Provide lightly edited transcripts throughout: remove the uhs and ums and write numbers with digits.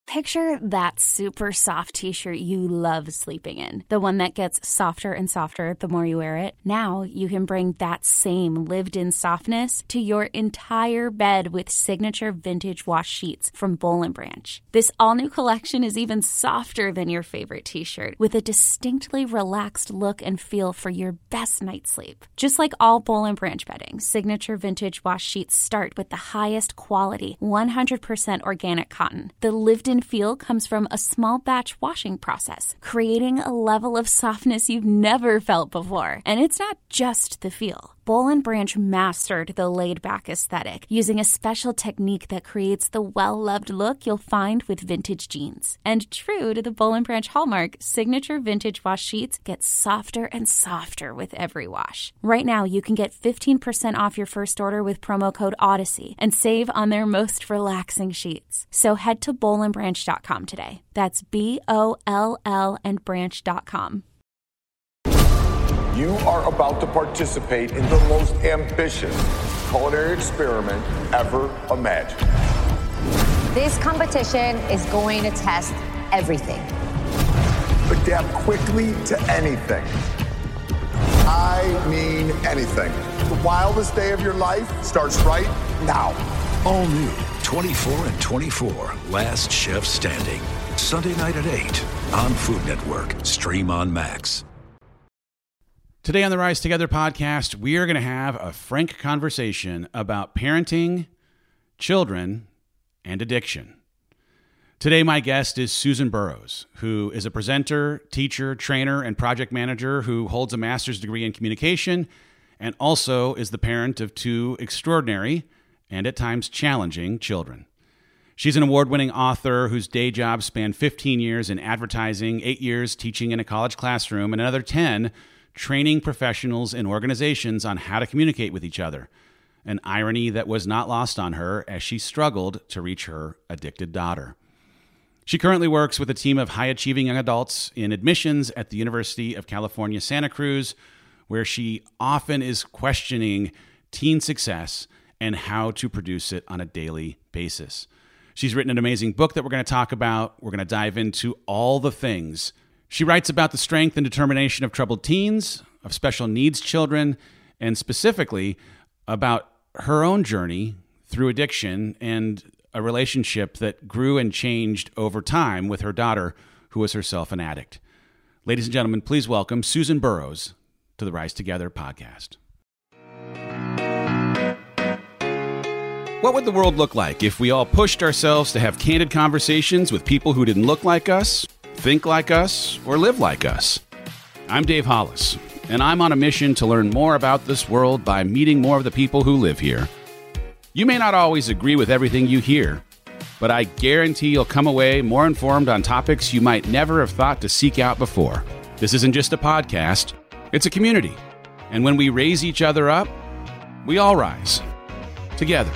Picture that super soft t-shirt you love sleeping in. The one that gets softer and softer the more you wear it. Now you can bring that same lived-in softness to your entire bed with signature vintage wash sheets from Boll & Branch. This all-new collection is even softer than your favorite t-shirt, with a distinctly relaxed look and feel for your best night's sleep. Just like all Boll & Branch bedding, signature vintage wash sheets start with the highest quality, 100% organic cotton. The lived-in feel comes from a small batch washing process, creating a level of softness you've never felt before. And it's not just the feel. Boll & Branch mastered the laid-back aesthetic using a special technique that creates the well-loved look you'll find with vintage jeans. And true to the Boll & Branch hallmark, signature vintage wash sheets get softer and softer with every wash. Right now, you can get 15% off your first order with promo code Odyssey and save on their most relaxing sheets. So head to bollandbranch.com today. That's BOLL and branch.com. You are about to participate in the most ambitious culinary experiment ever imagined. This competition is going to test everything. Adapt quickly to anything. I mean anything. The wildest day of your life starts right now. All new 24 and 24, Last Chef Standing. Sunday night at 8 on Food Network. Stream on Max. Today on the Rise Together podcast, we are going to have a frank conversation about parenting, children, and addiction. Today, my guest is Susan Burrows, who is a presenter, teacher, trainer, and project manager who holds a master's degree in communication and also is the parent of two extraordinary and at times challenging children. She's an award-winning author whose day job spanned 15 years in advertising, 8 years teaching in a college classroom, and another 10 training professionals and organizations on how to communicate with each other, an irony that was not lost on her as she struggled to reach her addicted daughter. She currently works with a team of high-achieving young adults in admissions at the University of California, Santa Cruz, where she often is questioning teen success and how to produce it on a daily basis. She's written an amazing book that we're going to talk about. We're going to dive into all the things. She writes about the strength and determination of troubled teens, of special needs children, and specifically about her own journey through addiction and a relationship that grew and changed over time with her daughter, who was herself an addict. Ladies and gentlemen, please welcome Susan Burrows to the Rise Together podcast. What would the world look like if we all pushed ourselves to have candid conversations with people who didn't look like us, think like us, or live like us? I'm Dave Hollis, and I'm on a mission to learn more about this world by meeting more of the people who live here. You may not always agree with everything you hear, but I guarantee you'll come away more informed on topics you might never have thought to seek out before. This isn't just a podcast, it's a community. And when we raise each other up, we all rise together.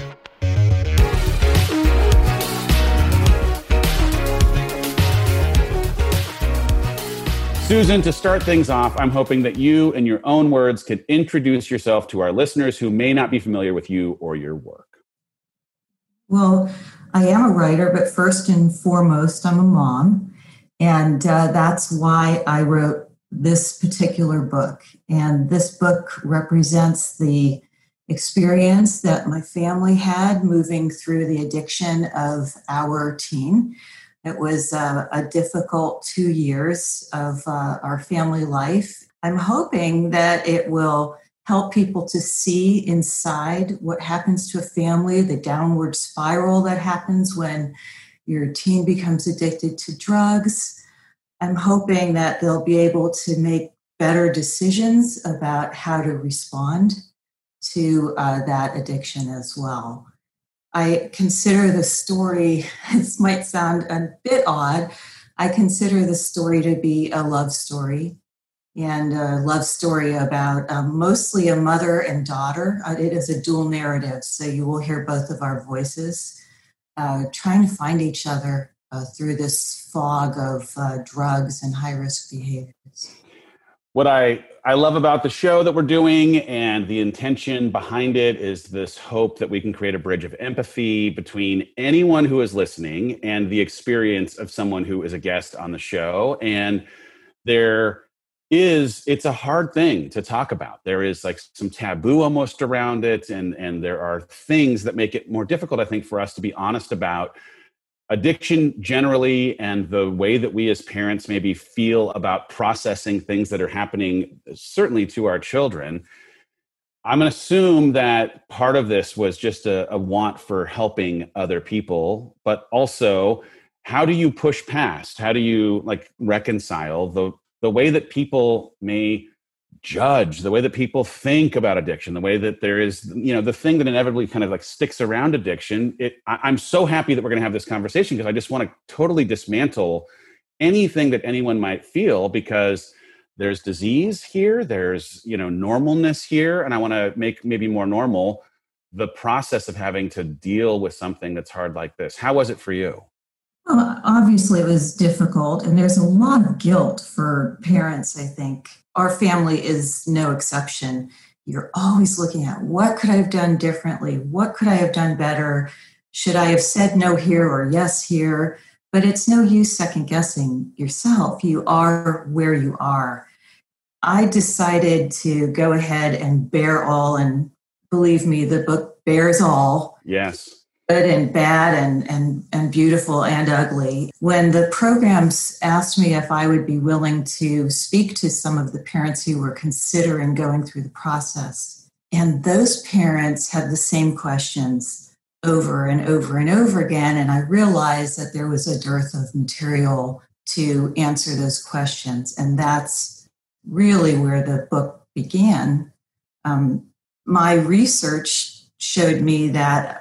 Susan, to start things off, I'm hoping that you, in your own words, could introduce yourself to our listeners who may not be familiar with you or your work. Well, I am a writer, but first and foremost, I'm a mom. And that's why I wrote this particular book. And this book represents the experience that my family had moving through the addiction of our teen. It was a difficult 2 years of our family life. I'm hoping that it will help people to see inside what happens to a family, the downward spiral that happens when your teen becomes addicted to drugs. I'm hoping that they'll be able to make better decisions about how to respond to that addiction as well. I consider the story, this might sound a bit odd, I consider the story to be a love story, and a love story about mostly a mother and daughter. It is a dual narrative, so you will hear both of our voices trying to find each other through this fog of drugs and high-risk behaviors. What I I love about the show that we're doing, and the intention behind it is this hope that we can create a bridge of empathy between anyone who is listening and the experience of someone who is a guest on the show. And it's a hard thing to talk about. There is like some taboo almost around it. And there are things that make it more difficult, I think, for us to be honest about addiction generally, and the way that we as parents maybe feel about processing things that are happening, certainly to our children. I'm going to assume that part of this was just a want for helping other people, but also, how do you push past? How do you reconcile the way that people may judge, the way that people think about addiction, the way that there is, the thing that inevitably kind of sticks around addiction. I'm so happy that we're going to have this conversation, because I just want to totally dismantle anything that anyone might feel, because there's disease here, there's, normalness here. And I want to make maybe more normal the process of having to deal with something that's hard like this. How was it for you? Well, obviously it was difficult, and there's a lot of guilt for parents, I think. Our family is no exception. You're always looking at, what could I have done differently? What could I have done better? Should I have said no here or yes here? But it's no use second guessing yourself. You are where you are. I decided to go ahead and bear all, and believe me, the book bears all. Yes. Good and bad and beautiful and ugly. When the programs asked me if I would be willing to speak to some of the parents who were considering going through the process, and those parents had the same questions over and over and over again, and I realized that there was a dearth of material to answer those questions, and that's really where the book began. My research showed me that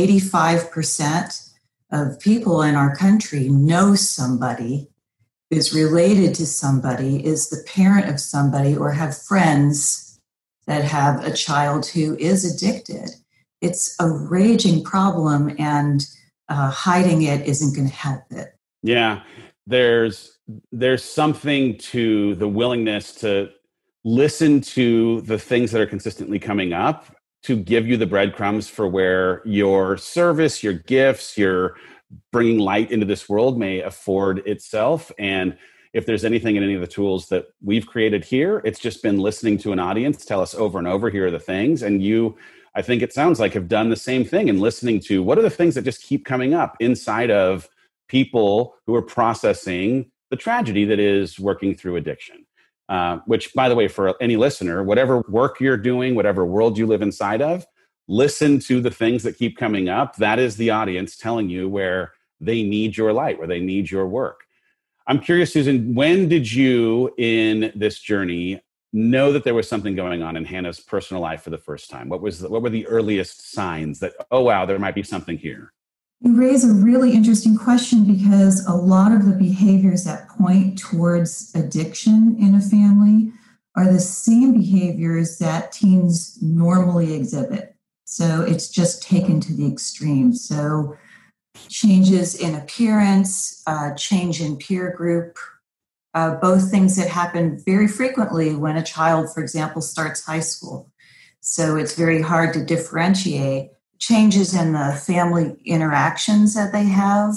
85% of people in our country know somebody, is related to somebody, is the parent of somebody, or have friends that have a child who is addicted. It's a raging problem, and hiding it isn't going to help it. Yeah, there's something to the willingness to listen to the things that are consistently coming up, to give you the breadcrumbs for where your service, your gifts, your bringing light into this world may afford itself. And if there's anything in any of the tools that we've created here, it's just been listening to an audience tell us over and over, here are the things. And you, I think it sounds like, have done the same thing, and listening to what are the things that just keep coming up inside of people who are processing the tragedy that is working through addiction. Which, by the way, for any listener, whatever work you're doing, whatever world you live inside of, listen to the things that keep coming up. That is the audience telling you where they need your light, where they need your work. I'm curious, Susan, when did you in this journey know that there was something going on in Hannah's personal life for the first time? What were the earliest signs that, oh, wow, there might be something here? You raise a really interesting question, because a lot of the behaviors that point towards addiction in a family are the same behaviors that teens normally exhibit. So it's just taken to the extreme. So changes in appearance, change in peer group, both things that happen very frequently when a child, for example, starts high school. So it's very hard to differentiate. Changes in the family interactions that they have,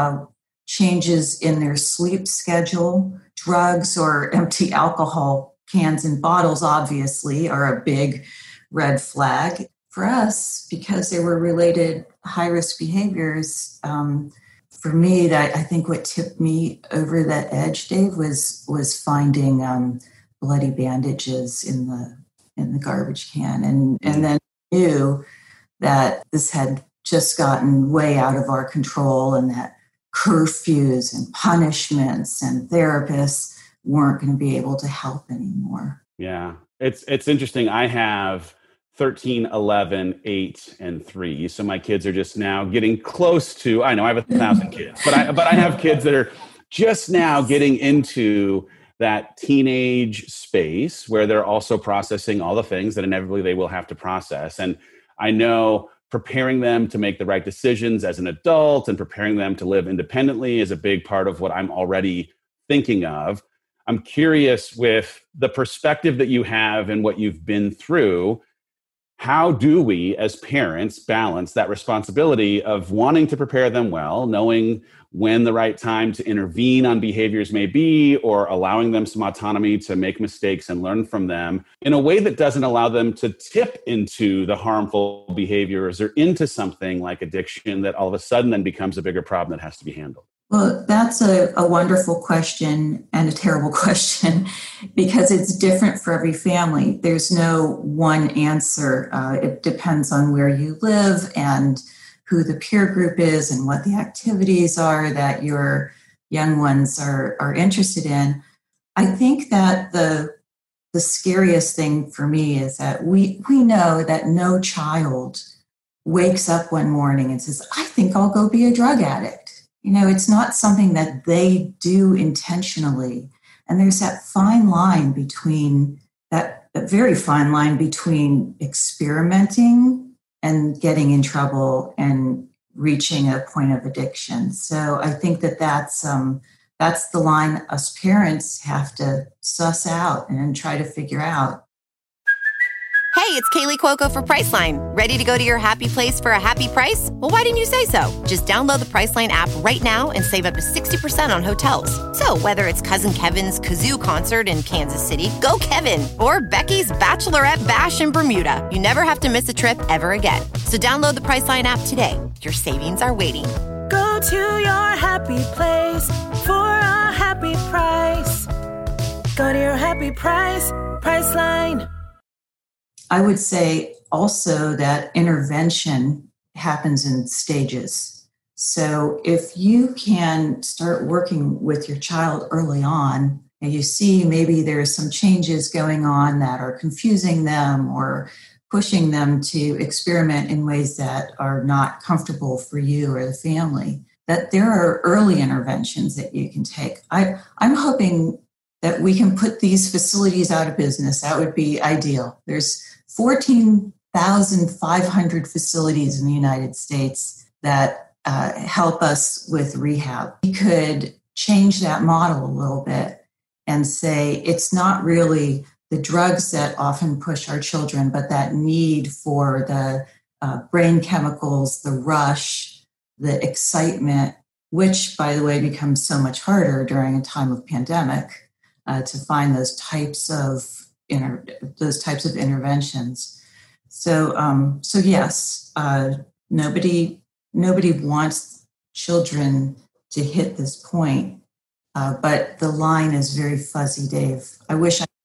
changes in their sleep schedule, drugs or empty alcohol cans and bottles, obviously, are a big red flag. For us, because they were related high-risk behaviors, for me, I think what tipped me over that edge, Dave, was finding bloody bandages in the garbage can, and then knew that this had just gotten way out of our control, and that curfews and punishments and therapists weren't going to be able to help anymore. Yeah, it's interesting. I have 13, 11, 8, and 3. So my kids are just now getting close to, I know I have 1,000 kids, but I have kids that are just now getting into that teenage space where they're also processing all the things that inevitably they will have to process. And I know preparing them to make the right decisions as an adult and preparing them to live independently is a big part of what I'm already thinking of. I'm curious, with the perspective that you have and what you've been through, how do we as parents balance that responsibility of wanting to prepare them well, knowing when the right time to intervene on behaviors may be, or allowing them some autonomy to make mistakes and learn from them in a way that doesn't allow them to tip into the harmful behaviors or into something like addiction that all of a sudden then becomes a bigger problem that has to be handled? Well, that's a wonderful question and a terrible question because it's different for every family. There's no one answer. It depends on where you live and who the peer group is and what the activities are that your young ones are interested in. I think that the scariest thing for me is that we know that no child wakes up one morning and says, I think I'll go be a drug addict. It's not something that they do intentionally. And there's that fine line between that very fine line between experimenting and getting in trouble and reaching a point of addiction. So I think that's the line us parents have to suss out and try to figure out. Hey, it's Kaylee Cuoco for Priceline. Ready to go to your happy place for a happy price? Well, why didn't you say so? Just download the Priceline app right now and save up to 60% on hotels. So whether it's Cousin Kevin's Kazoo Concert in Kansas City, go Kevin, or Becky's Bachelorette Bash in Bermuda, you never have to miss a trip ever again. So download the Priceline app today. Your savings are waiting. Go to your happy place for a happy price. Go to your happy price, Priceline. I would say also that intervention happens in stages. So if you can start working with your child early on and you see maybe there are some changes going on that are confusing them or pushing them to experiment in ways that are not comfortable for you or the family, that there are early interventions that you can take. I'm hoping that we can put these facilities out of business. That would be ideal. There's 14,500 facilities in the United States that help us with rehab. We could change that model a little bit and say it's not really the drugs that often push our children, but that need for the brain chemicals, the rush, the excitement, which, by the way, becomes so much harder during a time of pandemic to find those types of interventions. So yes, nobody wants children to hit this point, but the line is very fuzzy, Dave. I wish I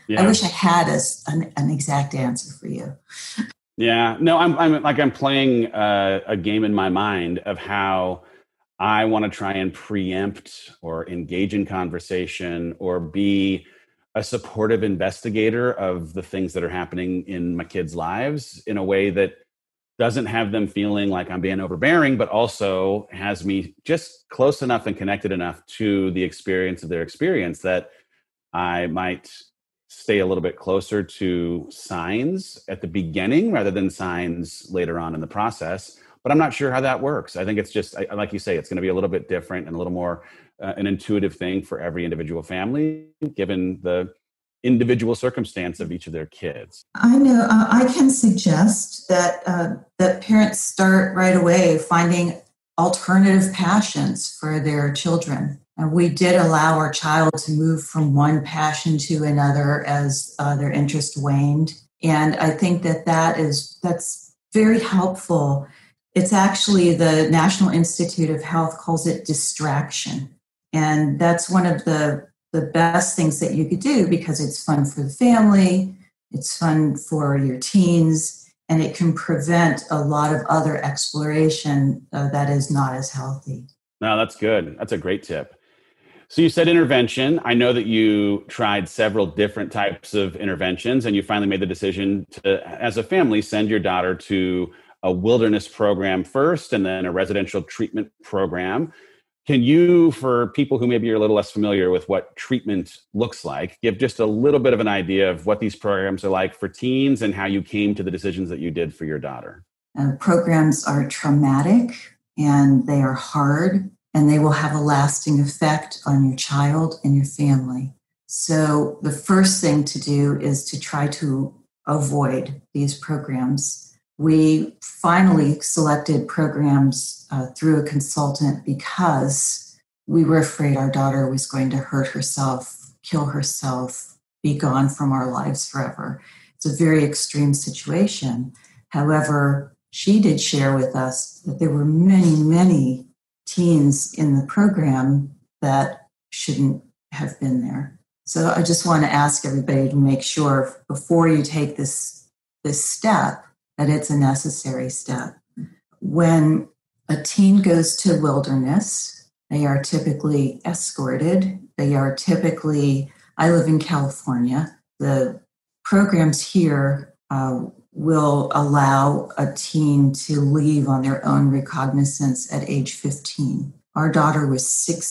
had an exact answer for you. Yeah, no, I'm playing a game in my mind of how I want to try and preempt or engage in conversation or be a supportive investigator of the things that are happening in my kids' lives in a way that doesn't have them feeling like I'm being overbearing, but also has me just close enough and connected enough to the experience of their experience that I might stay a little bit closer to signs at the beginning rather than signs later on in the process. But I'm not sure how that works. I think it's just, like you say, it's going to be a little bit different and a little more an intuitive thing for every individual family, given the individual circumstance of each of their kids. I know. I can suggest that that parents start right away finding alternative passions for their children. And we did allow our child to move from one passion to another as their interest waned. And I think that's very helpful. It's actually the National Institute of Health calls it distraction. And that's one of the best things that you could do because it's fun for the family, it's fun for your teens, and it can prevent a lot of other exploration that is not as healthy. No, that's good. That's a great tip. So you said intervention. I know that you tried several different types of interventions and you finally made the decision to, as a family, send your daughter to a wilderness program first and then a residential treatment program. Can you, for people who maybe are a little less familiar with what treatment looks like, give just a little bit of an idea of what these programs are like for teens and how you came to the decisions that you did for your daughter? Programs are traumatic and they are hard and they will have a lasting effect on your child and your family. So the first thing to do is to try to avoid these programs. We finally selected programs through a consultant because we were afraid our daughter was going to hurt herself, kill herself, be gone from our lives forever. It's a very extreme situation. However, she did share with us that there were many, many teens in the program that shouldn't have been there. So I just want to ask everybody to make sure before you take this step that it's a necessary step. When a teen goes to wilderness, they are typically escorted. They are typically, I live in California, the programs here will allow a teen to leave on their own recognizance at age 15. Our daughter was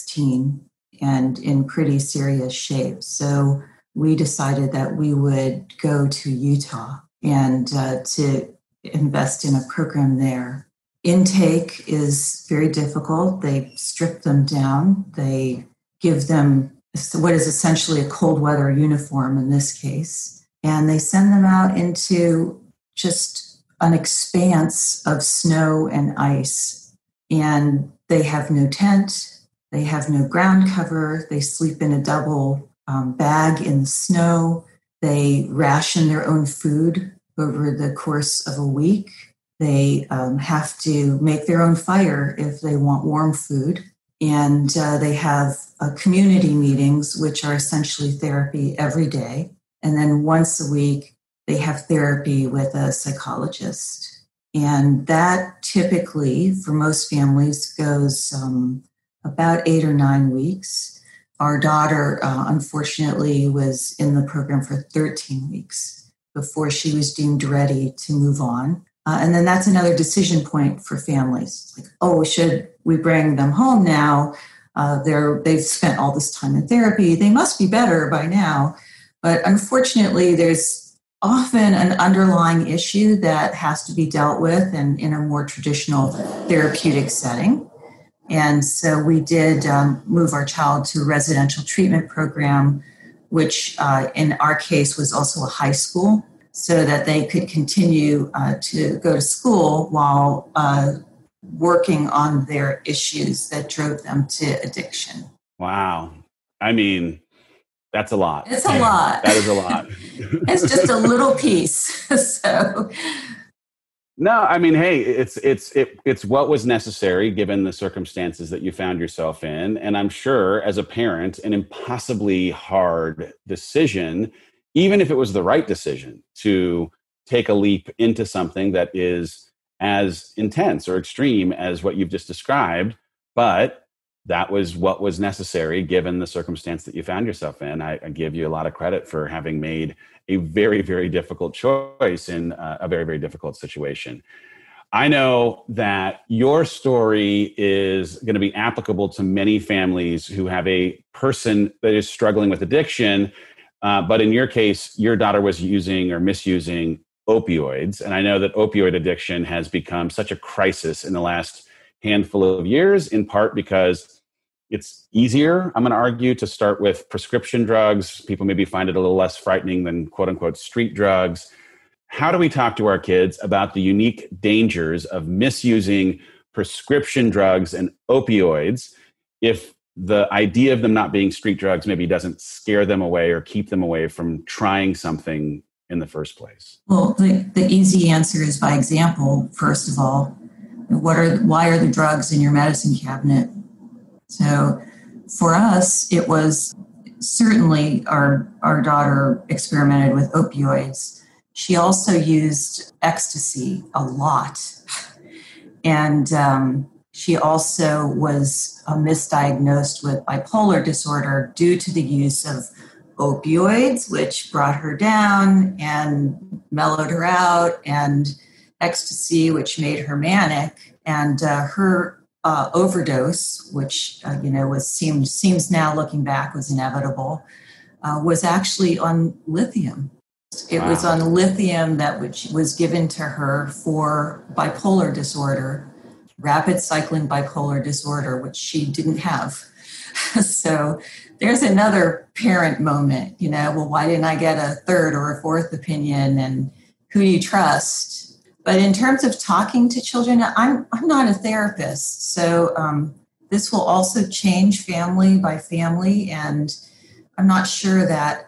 16 and in pretty serious shape. So we decided that we would go to Utah and to invest in a program there. Intake is very difficult. They strip them down. They give them what is essentially a cold weather uniform in this case. And they send them out into just an expanse of snow and ice. And they have no tent. They have no ground cover. They sleep in a double bag in the snow. They ration their own food over the course of a week. They have to make their own fire if they want warm food. And they have community meetings, which are essentially therapy every day. And then once a week, they have therapy with a psychologist. And that typically, for most families, goes about 8 or 9 weeks. Our daughter, unfortunately, was in the program for 13 weeks before she was deemed ready to move on. And then that's another decision point for families. Like, oh, should we bring them home now? They've spent all this time in therapy. They must be better by now. But unfortunately, there's often an underlying issue that has to be dealt with in a more traditional therapeutic setting. And so we did move our child to a residential treatment program, which in our case was also a high school, so that they could continue to go to school while working on their issues that drove them to addiction. Wow. I mean, that's a lot. It's a lot. That is a lot. It's just a little piece. So... No, I mean, hey, it's what was necessary given the circumstances that you found yourself in. And I'm sure as a parent, an impossibly hard decision, even if it was the right decision, to take a leap into something that is as intense or extreme as what you've just described. But that was what was necessary given the circumstance that you found yourself in. I give you a lot of credit for having made a very, very difficult choice in a very, very difficult situation. I know that your story is going to be applicable to many families who have a person that is struggling with addiction. But in your case, your daughter was using or misusing opioids. And I know that opioid addiction has become such a crisis in the last handful of years, in part because it's easier, I'm going to argue, to start with prescription drugs. People maybe find it a little less frightening than quote unquote street drugs. How do we talk to our kids about the unique dangers of misusing prescription drugs and opioids if the idea of them not being street drugs maybe doesn't scare them away or keep them away from trying something in the first place? Well, the easy answer is by example, first of all. Why are the drugs in your medicine cabinet? So for us, it was certainly our daughter experimented with opioids. She also used ecstasy a lot. And she also was misdiagnosed with bipolar disorder due to the use of opioids, which brought her down and mellowed her out, and ecstasy, which made her manic. And her overdose, which seems now looking back was inevitable, was actually on lithium. It was on lithium that which was given to her for bipolar disorder, rapid cycling bipolar disorder, which she didn't have. So there's another parent moment, well, why didn't I get a third or a fourth opinion, and who do you trust? But in terms of talking to children, I'm not a therapist. So this will also change family by family. And I'm not sure that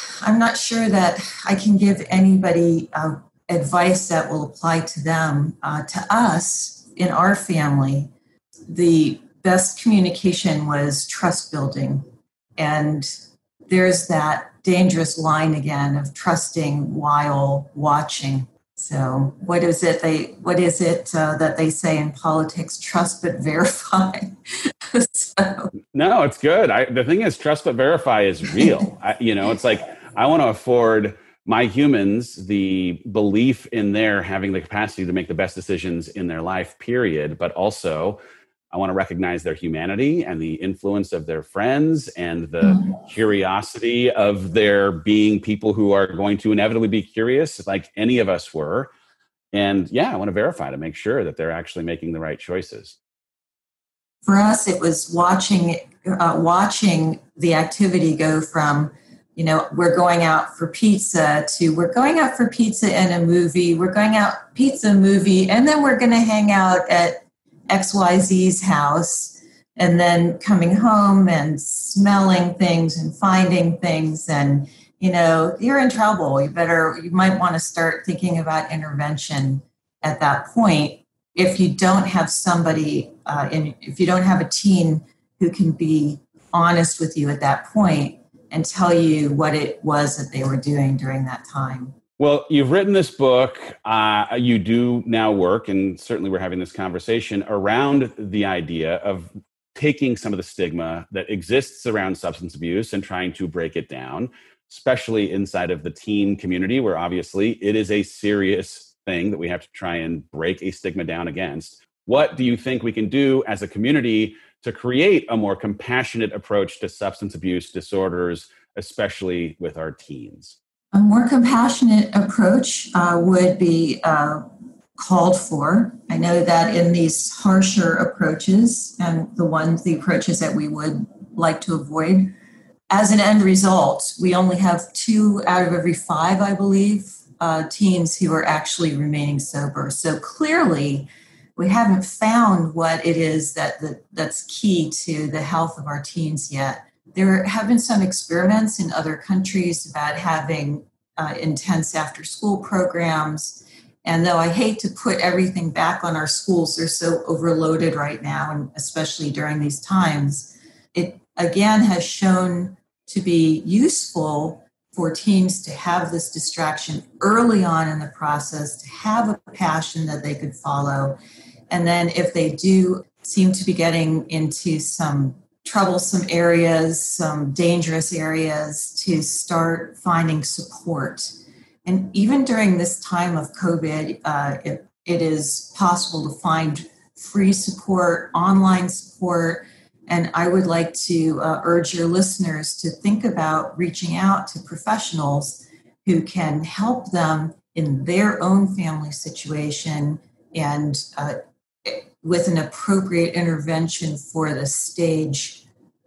I can give anybody advice that will apply to them. To us, in our family, the best communication was trust building. And there's that dangerous line again of trusting while watching. So what is it that they say in politics? Trust but verify. No, it's good. The thing is, trust but verify is real. It's like, I want to afford my humans the belief in their having the capacity to make the best decisions in their life, period. But also, I want to recognize their humanity and the influence of their friends and the curiosity of their being people who are going to inevitably be curious, like any of us were. And I want to verify to make sure that they're actually making the right choices. For us, it was watching the activity go from, we're going out for pizza to we're going out for pizza and a movie, we're going out pizza movie, and then we're going to hang out at XYZ's house, and then coming home and smelling things and finding things, and you're in trouble. You might want to start thinking about intervention at that point. If you don't have somebody, if you don't have a teen who can be honest with you at that point and tell you what it was that they were doing during that time. Well, you've written this book. You do now work, and certainly we're having this conversation around the idea of taking some of the stigma that exists around substance abuse and trying to break it down, especially inside of the teen community, where obviously it is a serious thing that we have to try and break a stigma down against. What do you think we can do as a community to create a more compassionate approach to substance abuse disorders, especially with our teens? A more compassionate approach would be called for. I know that in these harsher approaches and the approaches that we would like to avoid, as an end result, we only have 2 out of every 5, I believe, teens who are actually remaining sober. So clearly, we haven't found what it is that's key to the health of our teens yet. There have been some experiments in other countries about having intense after-school programs. And though I hate to put everything back on our schools, they're so overloaded right now, and especially during these times, it again has shown to be useful for teens to have this distraction early on in the process, to have a passion that they could follow. And then if they do seem to be getting into some troublesome areas, some dangerous areas, to start finding support. And even during this time of COVID, it is possible to find free support, online support. And I would like to urge your listeners to think about reaching out to professionals who can help them in their own family situation and with an appropriate intervention for the stage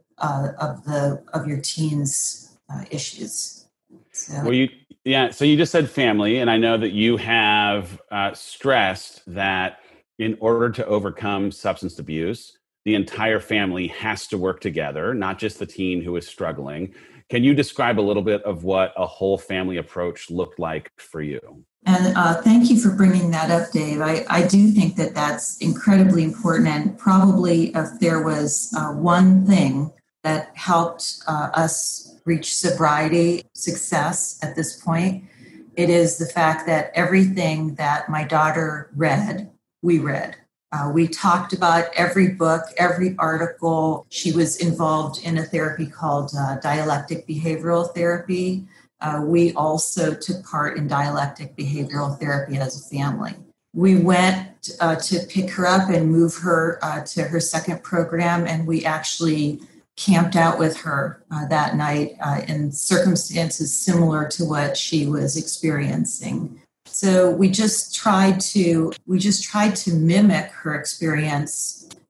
of your teens' issues. So. So you just said family, and I know that you have stressed that in order to overcome substance abuse, the entire family has to work together, not just the teen who is struggling. Can you describe a little bit of what a whole family approach looked like for you? And thank you for bringing that up, Dave. I do think that that's incredibly important. And probably if there was one thing that helped us reach sobriety success at this point, it is the fact that everything that my daughter read, we read. We talked about every book, every article. She was involved in a therapy called dialectic behavioral therapy. We also took part in dialectic behavioral therapy as a family. We went to pick her up and move her to her second program, and we actually camped out with her that night in circumstances similar to what she was experiencing. So we just tried to mimic her experience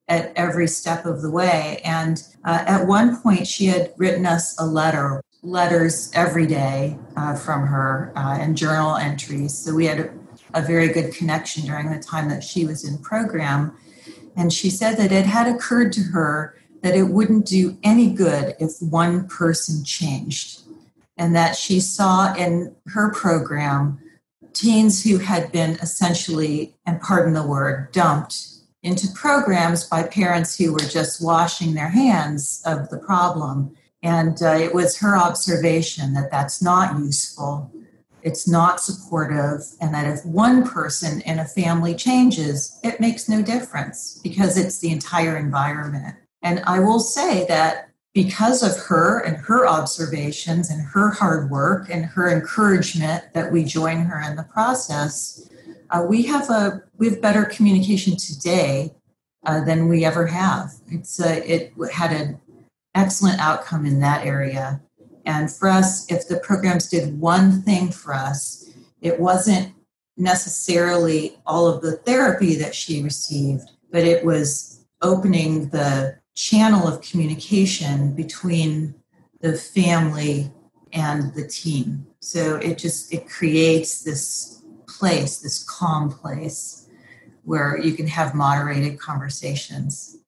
at every step of the way. And at one point, she had written us letters every day from her and journal entries. So we had a very good connection during the time that she was in program. And she said that it had occurred to her that it wouldn't do any good if one person changed, and that she saw in her program teens who had been essentially, and pardon the word, dumped into programs by parents who were just washing their hands of the problem. And it was her observation that that's not useful, it's not supportive, and that if one person in a family changes, it makes no difference because it's the entire environment. And I will say that because of her and her observations and her hard work and her encouragement that we join her in the process, we have better communication today than we ever have. It had an excellent outcome in that area. And for us, if the programs did one thing for us, it wasn't necessarily all of the therapy that she received, but it was opening the channel of communication between the family and the teen. So it creates this place, this calm place where you can have moderated conversations.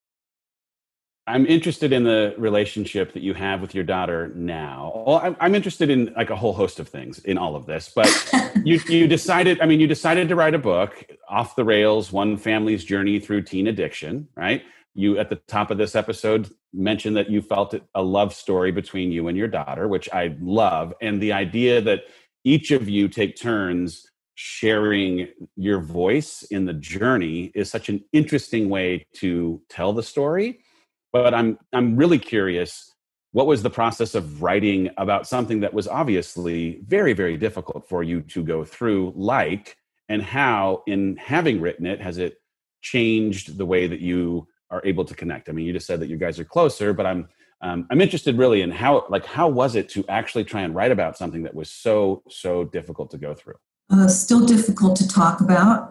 I'm interested in the relationship that you have with your daughter now. Well, I'm interested in like a whole host of things in all of this, but you decided to write a book, Off the Rails, One Family's Journey Through Teen Addiction, right? You, at the top of this episode, mentioned that you felt it a love story between you and your daughter, which I love. And the idea that each of you take turns sharing your voice in the journey is such an interesting way to tell the story. But I'm really curious, what was the process of writing about something that was obviously very, very difficult for you to go through, and how, in having written it, has it changed the way that you are able to connect? I mean, you just said that you guys are closer, but I'm interested really in how was it to actually try and write about something that was so difficult to go through? Still difficult to talk about.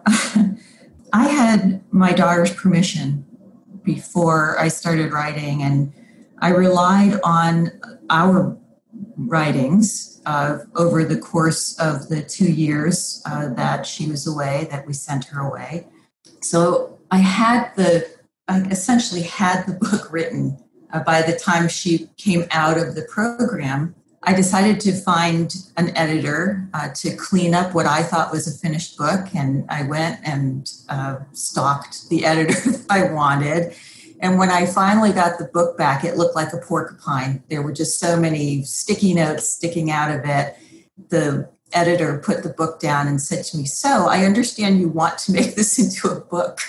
I had my daughter's permission before I started writing, and I relied on our writings over the course of the 2 years that she was away, that we sent her away. So I essentially had the book written by the time she came out of the program. I decided to find an editor to clean up what I thought was a finished book, and I went and stalked the editor that I wanted. And when I finally got the book back, it looked like a porcupine. There were just so many sticky notes sticking out of it. The editor put the book down and said to me, "So I understand you want to make this into a book."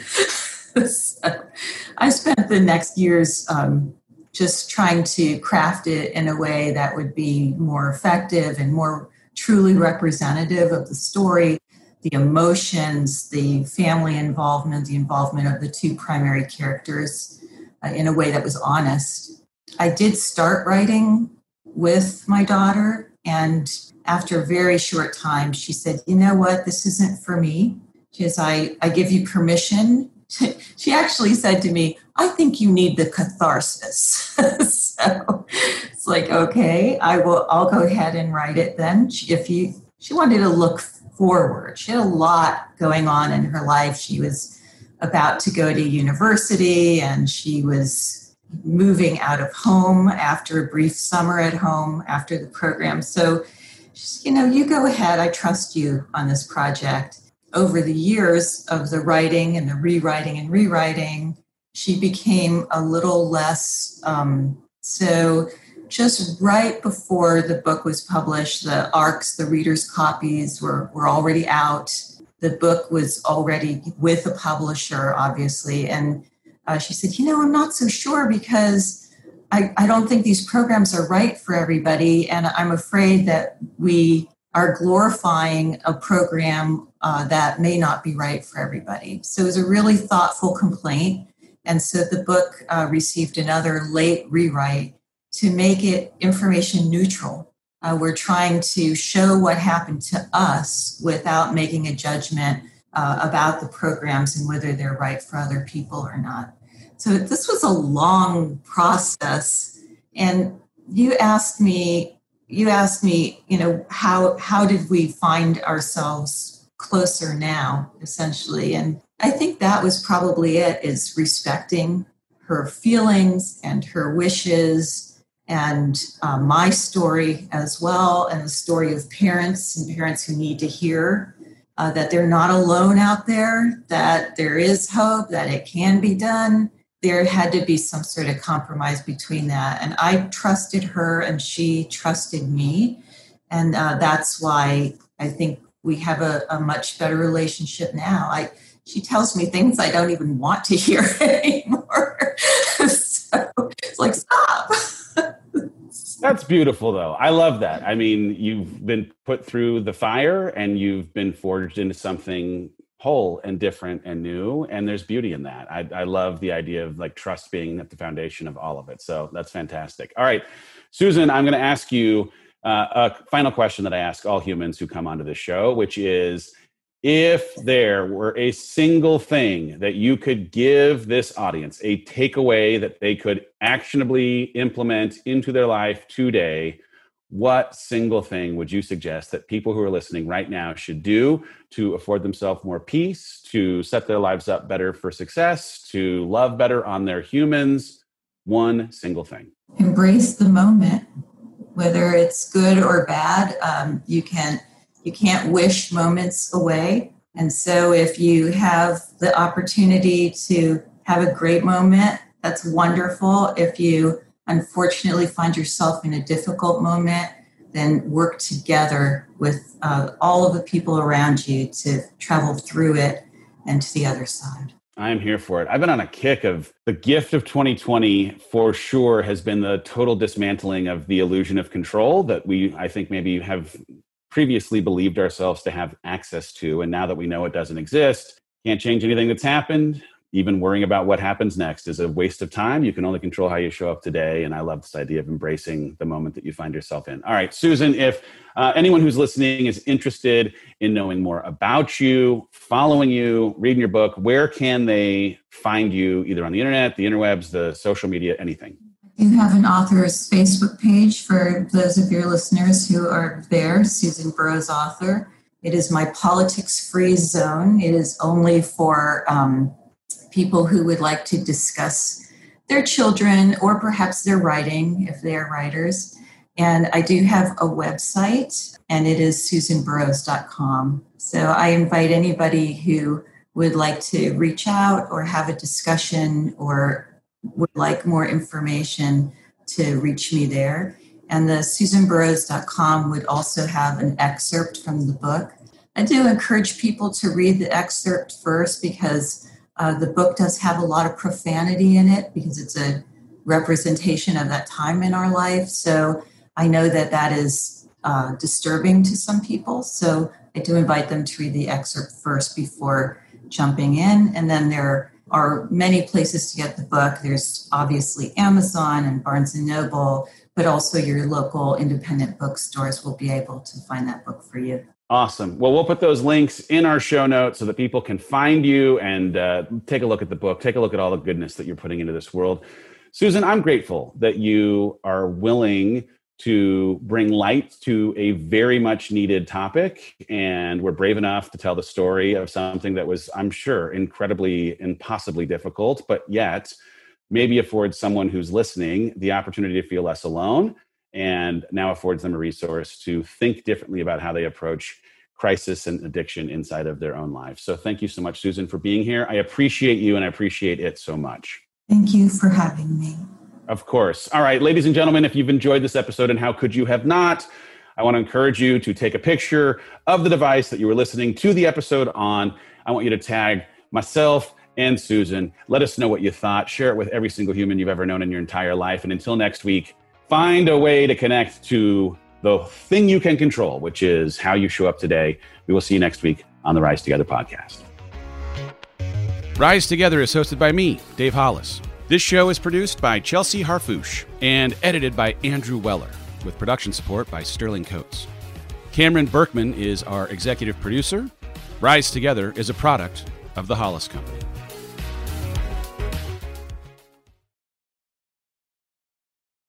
So I spent the next years just trying to craft it in a way that would be more effective and more truly representative of the story, the emotions, the family involvement, the involvement of the two primary characters in a way that was honest. I did start writing with my daughter, and after a very short time, she said, "You know what, this isn't for me." She says, I give you permission. She actually said to me, "I think you need the catharsis." So it's like, okay, I'll go ahead and write it then. She wanted to look forward. She had a lot going on in her life. She was about to go to university, and she was moving out of home after a brief summer at home after the program. So, you go ahead. I trust you on this project. Over the years of the writing and the rewriting, she became a little less. So just right before the book was published, the ARCs, the reader's copies were already out. The book was already with a publisher, obviously. And she said, "I'm not so sure because I don't think these programs are right for everybody. And I'm afraid that we are glorifying a program that may not be right for everybody." So it was a really thoughtful complaint. And so the book received another late rewrite to make it information neutral. We're trying to show what happened to us without making a judgment about the programs and whether they're right for other people or not. So this was a long process. And you asked me, how did we find ourselves closer now, essentially? And I think that was probably it, is respecting her feelings and her wishes, and my story as well, and the story of parents and parents who need to hear that they're not alone out there, that there is hope, that it can be done. There had to be some sort of compromise between that. And I trusted her and she trusted me. And that's why I think we have a much better relationship now. She tells me things I don't even want to hear anymore. So it's like, stop. That's beautiful, though. I love that. I mean, you've been put through the fire and you've been forged into something whole and different and new. And there's beauty in that. I love the idea of like trust being at the foundation of all of it. So that's fantastic. All right, Susan, I'm going to ask you a final question that I ask all humans who come onto this show, which is, if there were a single thing that you could give this audience, a takeaway that they could actionably implement into their life today, what single thing would you suggest that people who are listening right now should do to afford themselves more peace, to set their lives up better for success, to love better on their humans? One single thing. Embrace the moment, whether it's good or bad. You can't wish moments away. And so if you have the opportunity to have a great moment, that's wonderful. If you unfortunately find yourself in a difficult moment, then work together with all of the people around you to travel through it and to the other side. I'm here for it. I've been on a kick of the gift of 2020 for sure has been the total dismantling of the illusion of control that I think maybe have previously believed ourselves to have access to. And now that we know it doesn't exist, can't change anything that's happened. Even worrying about what happens next is a waste of time. You can only control how you show up today. And I love this idea of embracing the moment that you find yourself in. All right, Susan, if anyone who's listening is interested in knowing more about you, following you, reading your book, where can they find you, either on the internet, the interwebs, the social media, anything? You have an author's Facebook page for those of your listeners who are there, Susan Burrows Author. It is my politics-free zone. It is only for people who would like to discuss their children or perhaps their writing, if they are writers. And I do have a website, and it is susanburrows.com. So I invite anybody who would like to reach out or have a discussion or would like more information to reach me there. And the susanburrows.com would also have an excerpt from the book. I do encourage people to read the excerpt first because the book does have a lot of profanity in it because it's a representation of that time in our life. So I know that is disturbing to some people. So I do invite them to read the excerpt first before jumping in. And then there are many places to get the book. There's obviously Amazon and Barnes & Noble, but also your local independent bookstores will be able to find that book for you. Awesome. Well, we'll put those links in our show notes so that people can find you and take a look at the book, take a look at all the goodness that you're putting into this world. Susan, I'm grateful that you are willing to bring light to a very much needed topic. And we're brave enough to tell the story of something that was, I'm sure, incredibly, impossibly difficult, but yet maybe affords someone who's listening the opportunity to feel less alone, and now affords them a resource to think differently about how they approach crisis and addiction inside of their own lives. So thank you so much, Susan, for being here. I appreciate you and I appreciate it so much. Thank you for having me. Of course. All right, ladies and gentlemen, if you've enjoyed this episode, and how could you have not, I want to encourage you to take a picture of the device that you were listening to the episode on. I want you to tag myself and Susan. Let us know what you thought. Share it with every single human you've ever known in your entire life. And until next week, find a way to connect to the thing you can control, which is how you show up today. We will see you next week on the Rise Together podcast. Rise Together is hosted by me, Dave Hollis. This show is produced by Chelsea Harfouche and edited by Andrew Weller, with production support by Sterling Coates. Cameron Berkman is our executive producer. Rise Together is a product of the Hollis Company.